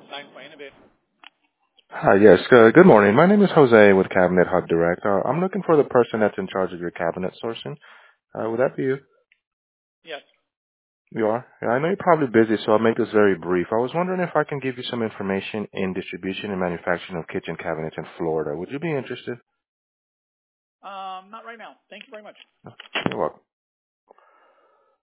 Hi, yes. Good morning. My name is Jose with Cabinet Hub Direct. I'm looking for the person that's in charge of your cabinet sourcing. Would that be you? You are? Yeah, I know you're probably busy, so I'll make this very brief. I was wondering if I can give you some information in distribution and manufacturing of kitchen cabinets in Florida. Would you be interested? You're welcome.